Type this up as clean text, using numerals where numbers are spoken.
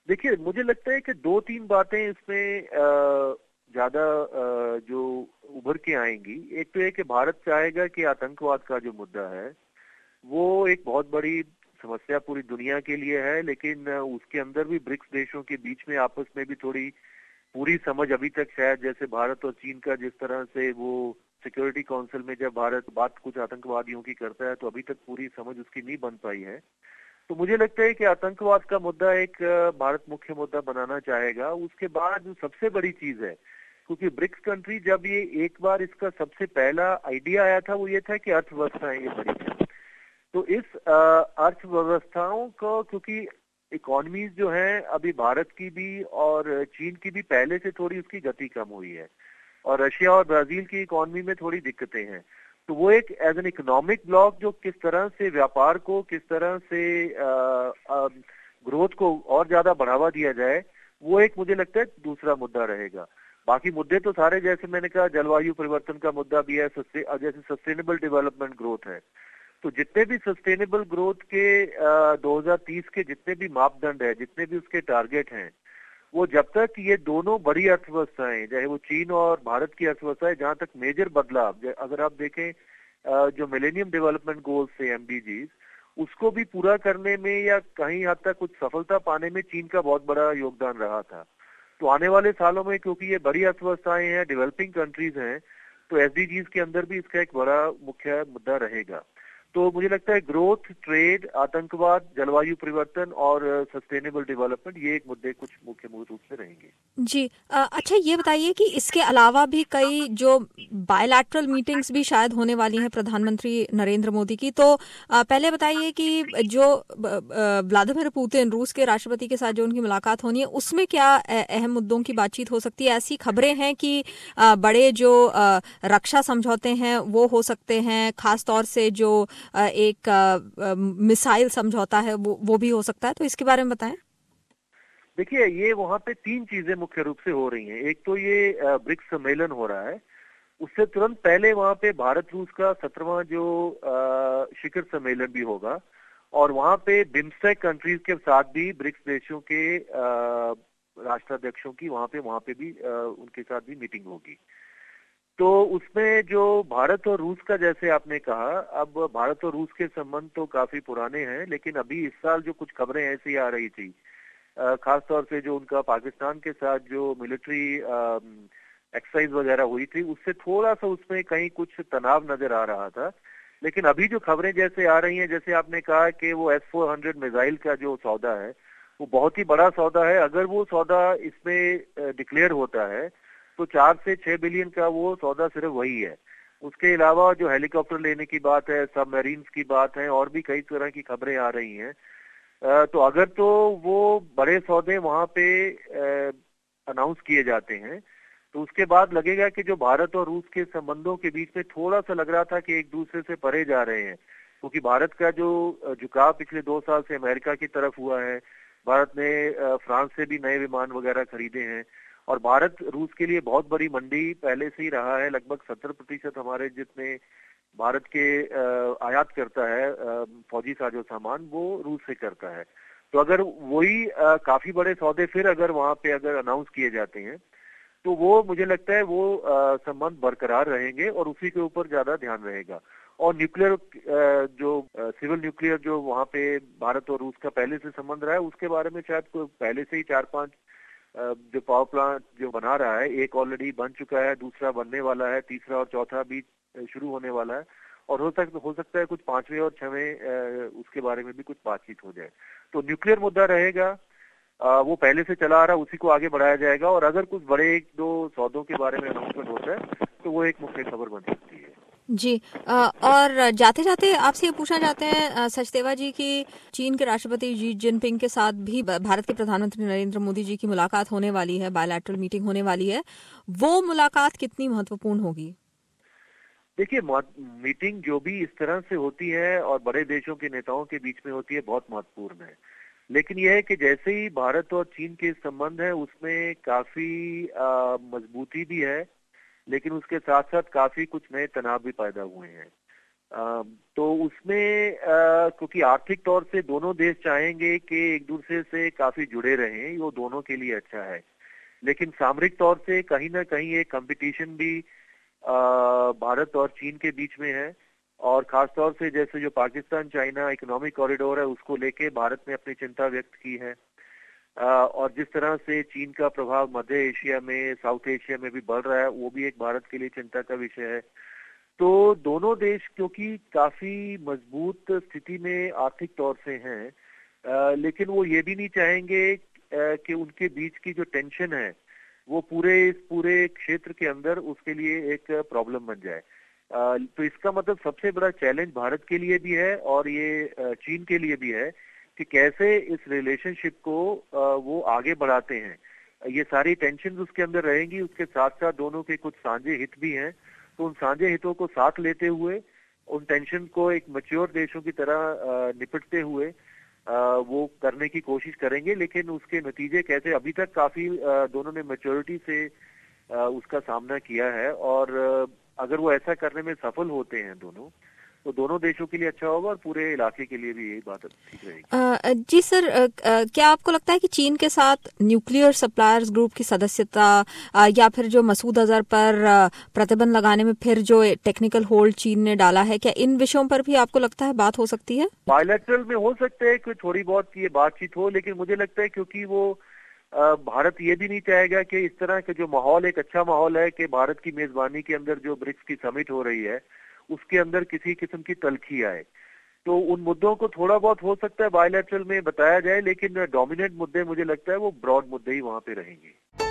देखिए, मुझे लगता है कि दो तीन बातें इसमें ज्यादा जो उभर के आएंगी। एक तो ये कि भारत चाहेगा कि आतंकवाद का जो मुद्दा है वो एक बहुत बड़ी समस्या पूरी दुनिया के लिए है, लेकिन उसके अंदर भी ब्रिक्स देशों के बीच में आपस में भी थोड़ी पूरी समझ अभी तक शायद, जैसे भारत और चीन का जिस तरह से वो सिक्योरिटी काउंसिल में जब भारत बात कुछ आतंकवादियों की करता है तो अभी तक पूरी समझ उसकी नहीं बन पाई है। तो मुझे लगता है कि आतंकवाद का मुद्दा एक भारत मुख्य मुद्दा बनाना चाहेगा। उसके बाद जो सबसे बड़ी चीज है, क्योंकि ब्रिक्स कंट्री जब ये एक बार इसका सबसे पहला आइडिया आया था वो ये था कि अर्थव्यवस्थाएं ये बड़ी हैं। तो इस अर्थव्यवस्थाओं को, क्योंकि इकोनॉमीज जो हैं अभी भारत की भी और चीन की भी पहले से थोड़ी उसकी गति कम हुई है, और रशिया और ब्राजील की इकोनॉमी में थोड़ी दिक्कतें हैं। तो वो एक एज एन इकोनॉमिक ब्लॉक जो किस तरह से व्यापार को, किस तरह से ग्रोथ को और ज्यादा बढ़ावा दिया जाए, वो एक मुझे लगता है दूसरा मुद्दा रहेगा। बाकी मुद्दे तो सारे, जैसे मैंने कहा, जलवायु परिवर्तन का मुद्दा भी है, जैसे सस्टेनेबल डेवलपमेंट ग्रोथ है। तो जितने भी सस्टेनेबल ग्रोथ के 2030 के जितने भी मापदंड है, जितने भी उसके टारगेट हैं, वो जब तक ये दोनों बड़ी अर्थव्यवस्थाएं, चाहे वो चीन और भारत की अर्थव्यवस्था है, जहां तक मेजर बदलाव, अगर आप देखें जो मिलेनियम डेवलपमेंट गोल्स थे, एमडीजीज, उसको भी पूरा करने में या कहीं हद तक कुछ सफलता पाने में चीन का बहुत बड़ा योगदान रहा था। तो आने वाले सालों में, क्योंकि ये बड़ी अर्थव्यवस्थाएं हैं, डेवलपिंग कंट्रीज हैं, तो एसडीजीज के अंदर भी इसका एक बड़ा मुख्य मुद्दा रहेगा। तो मुझे लगता है ग्रोथ, ट्रेड, आतंकवाद, जलवायु परिवर्तन और सस्टेनेबल डेवलपमेंट, ये एक मुद्दे कुछ मुख्य रूप से रहेंगे। जी। अच्छा, ये बताइए कि इसके अलावा भी कई जो बायलैटरल मीटिंग्स भी शायद होने वाली हैं प्रधानमंत्री नरेंद्र मोदी की, तो पहले बताइए कि जो व्लादिमीर पुतिन रूस के राष्ट्रपति के साथ जो उनकी मुलाकात होनी है उसमें क्या अहम मुद्दों की बातचीत हो सकती है? ऐसी खबरें हैं कि बड़े जो रक्षा समझौते हैं वो हो सकते हैं, खास तौर से जो एक मिसाइल समझौता है वो भी हो सकता है, तो इसके बारे में बताएं। देखिए, ये वहाँ पे तीन चीजें मुख्य रूप से हो रही हैं। एक तो ये ब्रिक्स सम्मेलन हो रहा है, उससे तुरंत पहले वहाँ पे भारत रूस का 17वां जो शिखर सम्मेलन भी होगा, और वहाँ पे बिम्स्टेक कंट्रीज के साथ भी ब्रिक्स देशों के राष्ट्राध्यक्षों की वहाँ पे भी उनके साथ भी मीटिंग होगी। तो उसमें जो भारत और रूस का, जैसे आपने कहा, अब भारत और रूस के संबंध तो काफी पुराने हैं, लेकिन अभी इस साल जो कुछ खबरें ऐसी आ रही थी, खास तौर से जो उनका पाकिस्तान के साथ जो मिलिट्री एक्सरसाइज वगैरह हुई थी, उससे थोड़ा सा उसमें कहीं कुछ तनाव नजर आ रहा था। लेकिन अभी जो खबरें जैसे आ रही हैं, जैसे आपने कहा कि वो S-400 मिसाइल का जो सौदा है वो बहुत ही बड़ा सौदा है। अगर वो सौदा इसमें डिक्लेयर होता है तो 4 से 6 बिलियन का वो सौदा सिर्फ वही है। उसके अलावा जो हेलीकॉप्टर लेने की बात है, सबमरीन्स की बात है, और भी कई तरह की खबरें आ रही हैं। तो अगर तो वो बड़े सौदे वहां पे अनाउंस किए जाते हैं तो उसके बाद लगेगा कि जो भारत और रूस के संबंधों के बीच में थोड़ा सा लग रहा था कि एक दूसरे से परे जा रहे हैं, क्योंकि भारत का जो झुकाव पिछले 2 साल से अमेरिका की तरफ हुआ है, भारत ने फ्रांस से भी नए विमान वगैरह खरीदे हैं, और भारत रूस के लिए बहुत बड़ी मंडी पहले से ही रहा है। लगभग 70% हमारे जितने भारत के आयात करता है फौजी साजो सामान, वो रूस से करता है। तो अगर वही काफी बड़े सौदे फिर अगर वहां पे अगर अनाउंस किए जाते हैं तो वो मुझे लगता है वो संबंध बरकरार रहेंगे और उसी के ऊपर ज्यादा ध्यान रहेगा। और न्यूक्लियर जो सिविल न्यूक्लियर जो वहां पे भारत और रूस का पहले से संबंध रहा है, उसके बारे में शायद पहले से ही 4-5 जो पावर प्लांट जो बना रहा है, एक ऑलरेडी बन चुका है, दूसरा बनने वाला है, तीसरा और चौथा भी शुरू होने वाला है, और हो सकता है कुछ 5वें और 6वें उसके बारे में भी कुछ बातचीत हो जाए। तो न्यूक्लियर मुद्दा रहेगा, वो पहले से चला आ रहा, उसी को आगे बढ़ाया जाएगा, और अगर कुछ बड़े 1-2 सौदों के बारे में अनाउंसमेंट होता है तो वो एक मुख्य खबर बन सकती है। जी। और जाते जाते आपसे ये पूछना चाहते हैं सचदेवा जी की चीन के राष्ट्रपति जी जिनपिंग के साथ भी भारत के प्रधानमंत्री नरेंद्र मोदी जी की मुलाकात होने वाली है, बायलैटरल मीटिंग होने वाली है, वो मुलाकात कितनी महत्वपूर्ण होगी? देखिए, मीटिंग जो भी इस तरह से होती है और बड़े देशों के नेताओं के बीच में होती है, बहुत महत्वपूर्ण है। लेकिन यह है कि जैसे ही भारत और चीन के संबंध है उसमें काफी मजबूती भी है, लेकिन उसके साथ साथ काफी कुछ नए तनाव भी पैदा हुए हैं। तो उसमें क्योंकि आर्थिक तौर से दोनों देश चाहेंगे कि एक दूसरे से काफी जुड़े रहें, वो दोनों के लिए अच्छा है। लेकिन सामरिक तौर से कहीं ना कहीं एक कंपटीशन भी भारत और चीन के बीच में है, और खासतौर से जैसे जो पाकिस्तान चाइना इकोनॉमिक कॉरिडोर है उसको लेके भारत ने अपनी चिंता व्यक्त की है। और जिस तरह से चीन का प्रभाव मध्य एशिया में, साउथ एशिया में भी बढ़ रहा है, वो भी एक भारत के लिए चिंता का विषय है। तो दोनों देश क्योंकि काफी मजबूत स्थिति में आर्थिक तौर से हैं, लेकिन वो ये भी नहीं चाहेंगे कि उनके बीच की जो टेंशन है वो इस पूरे क्षेत्र के अंदर उसके लिए एक प्रॉब्लम बन जाए। तो इसका मतलब सबसे बड़ा चैलेंज भारत के लिए भी है और ये चीन के लिए भी है कि कैसे इस रिलेशनशिप को वो आगे बढ़ाते हैं। ये सारी टेंशन उसके अंदर रहेंगी, उसके साथ साथ दोनों के कुछ साझे हित भी हैं। तो उन साझे हितों को साथ लेते हुए उन टेंशन को एक मैच्योर देशों की तरह निपटते हुए वो करने की कोशिश करेंगे। लेकिन उसके नतीजे कैसे, अभी तक काफी दोनों ने मैच्योरिटी से उसका सामना किया है, और अगर वो ऐसा करने में सफल होते हैं दोनों, तो दोनों देशों के लिए अच्छा होगा और पूरे इलाके के लिए भी यही बात ठीक रहेगी। जी सर, क्या आपको लगता है कि चीन के साथ न्यूक्लियर सप्लायर्स ग्रुप की सदस्यता या फिर जो मसूद अजहर पर प्रतिबंध लगाने में फिर जो टेक्निकल होल्ड चीन ने डाला है, क्या इन विषयों पर भी आपको लगता है बात हो सकती है? बायलैटरल में हो सकता है कि थोड़ी बहुत ये बातचीत हो, लेकिन मुझे लगता है क्योंकि वो भारत ये भी नहीं चाहेगा कि इस तरह का जो माहौल, एक अच्छा माहौल है कि भारत की मेजबानी के अंदर जो ब्रिक्स की समिट हो रही है उसके अंदर किसी किस्म की तलखी आए। तो उन मुद्दों को थोड़ा बहुत हो सकता है बायलैटरल में बताया जाए, लेकिन डोमिनेंट मुद्दे मुझे लगता है वो ब्रॉड मुद्दे ही वहां पे रहेंगे।